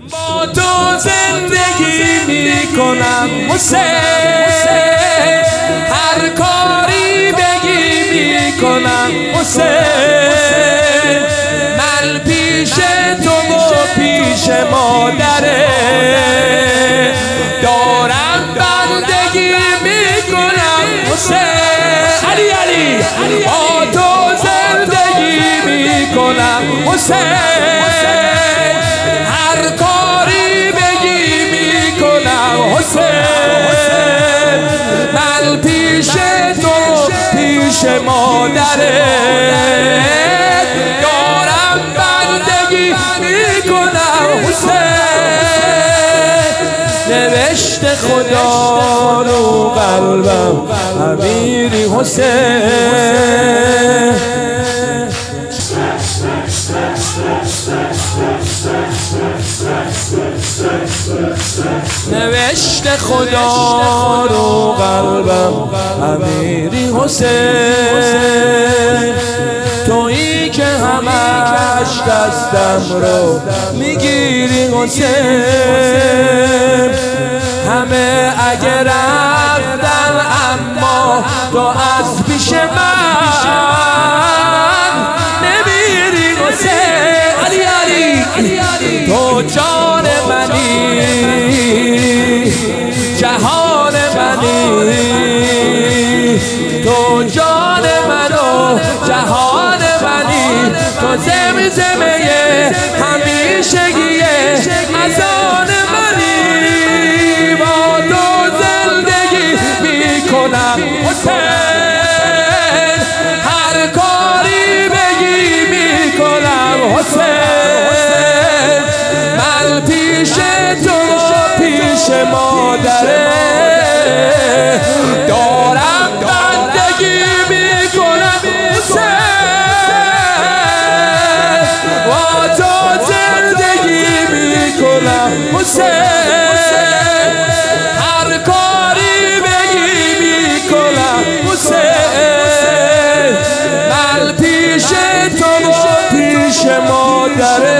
با تو زندگی میکنم حسین، هر کاری بگی میکنم حسین، من پیش تو و پیش مادره دارم بندگی میکنم حسین، علی علی با تو زندگی میکنم حسین، هر کاری بگی میکنم حسین، من پیش تو پیش مادره دارم بندگی میکنم حسین، نوشت خدا رو قلبم امیری حسین، نوشت خدا رو قلبم امیری حسین، تویی که همش دستم رو میگیری حسین، همه اگه رفتن اما تو از پیش من نمیری حسین، علی علی تو جان منی جهان منی، تو جان منو جهان منی، تو زمزمه همیشگیه اذان منی، با تو زندگی میکنم حسین، هر کاری بگی میکنم حسین، من پیش تو پیش مادره دارم بندگی میکنم حسین، با تو زندگی میکنم حسین، هر کاری بگی میکنم حسین، من پیش تو پیش مادره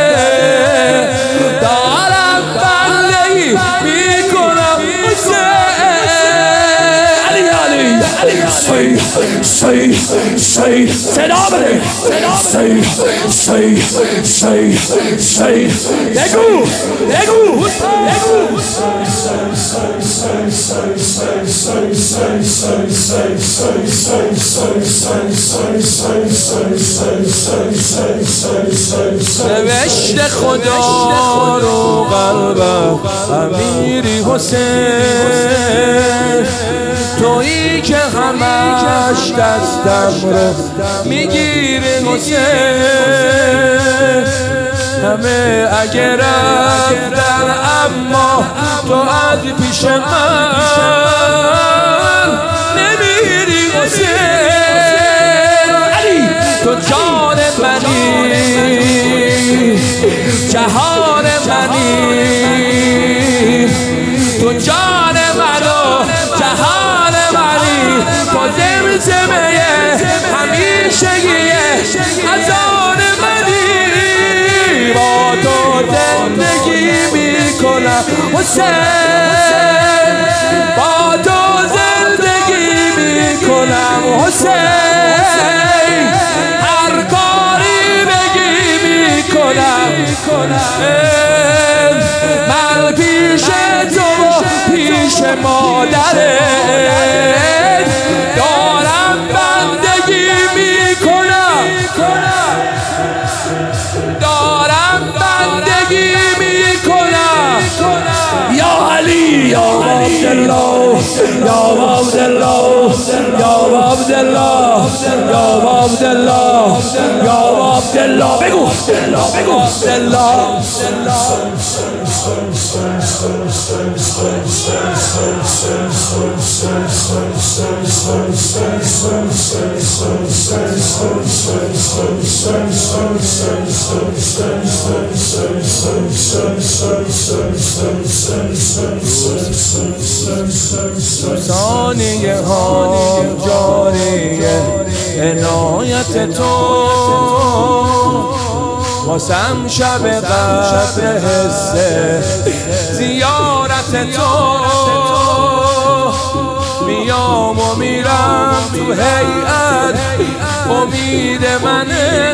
دارم بندگی میکنم حسین، علی علی سی صدا بده، سی بگو نوشت خدا رو قلبم امیری حسین، تویی که همش دستم رو میگیری حسین، همه اگه رفتن اما تو از پیش من نمیری حسین، علی تو جان منی جهان منی، تو جان منو جهان منی، تو زمزمه همیشگیه اذان منی، با تو زندگی میکنم حسین، با تو زندگی میکنم حسین، هر کاری بگی میکنم، من پیش تو پیش مادره دارم بندگی میکنم، دارم بندگی میکنم، یا علی یا عبدالله یا عبدالله یا عبدالله یا عبدالله یا عبدالله بگو عبدالله، ثانیه ها جاریه عنایت تو، واسم شب قدر حسه زیارت تو میام و میرم تو هیئت امید منه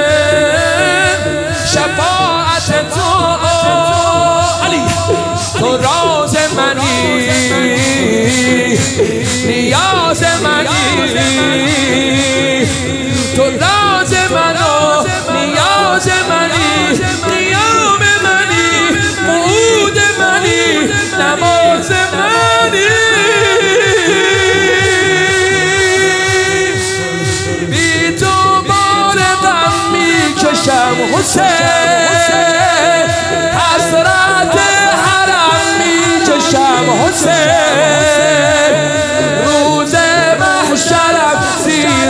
شفاعت تو علی تو راز منی نیاز منی تو راز منو نیاز منی قیام منی وعود منی نماز منی بی تو بار غم میکشم حسین حسرت حرم میکشم حسین روز محشرم زیر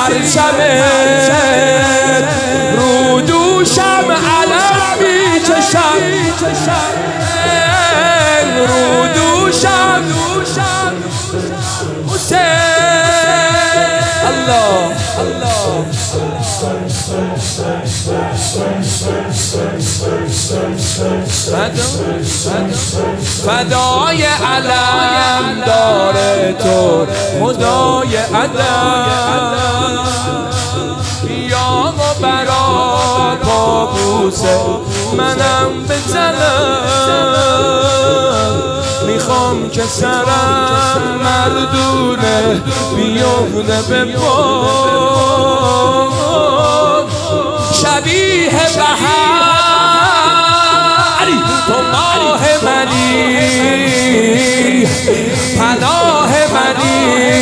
پرچمت رو دوشم علم میکشم رو دوشم حسین الله فدای علم داره تو خدای علم بیام و برا پابوسه منم بزنم میخوام که سرم مردونه بیفته به پا شبیه بهار تو ماه منی پناه منی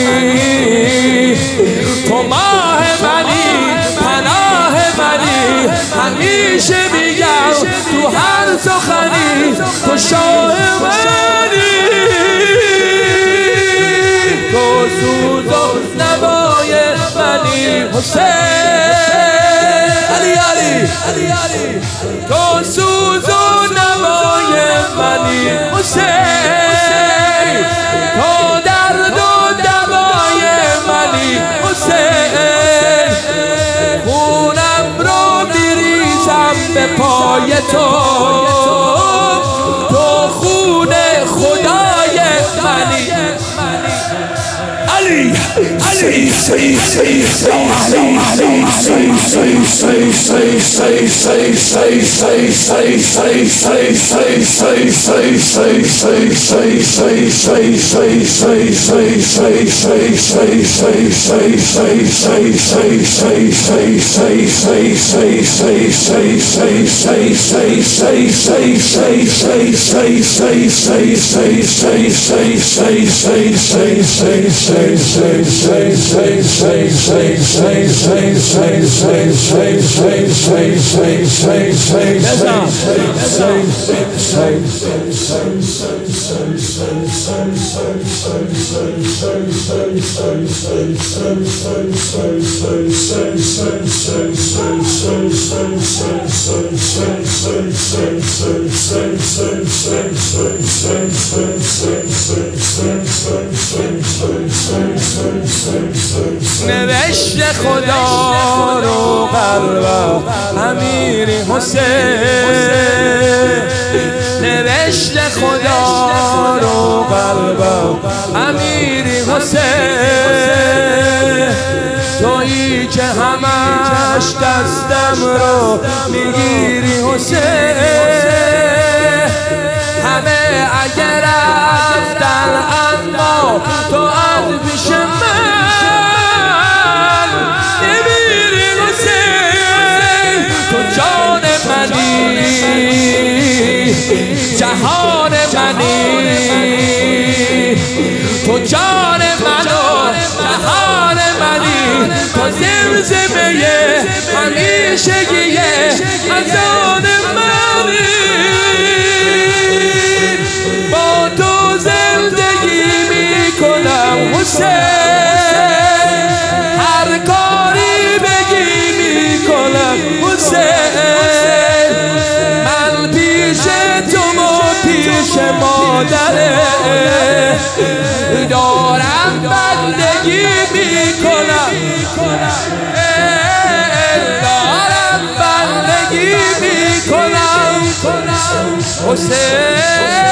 تو ماه منی پناه منی همیشه میگم تو هر سخنی تو شاه منی تو سوز و نوای منی حسین علی تو سوز و نوای منی حسین تو درد و دوای منی حسین خونم رو میریزم به پای تو تو خون خدای منی علی نوشت خدا رو قلبم امیری حسین نوشت خدا رو قلبم امیری حسین تویی که همش دستم رو میگیری حسین همه اگر رفتن اما تو از پیش من نمیری حسین تو جان منی جهان منی تو جان منو جهان منی تو زمزمه همیشگی اذان منی با تو زندگی میکنم حسین هر کاری بگی میکنم حسین من پیش تو و پیش مادره دارم بندگی میکنم دارم بندگی حسین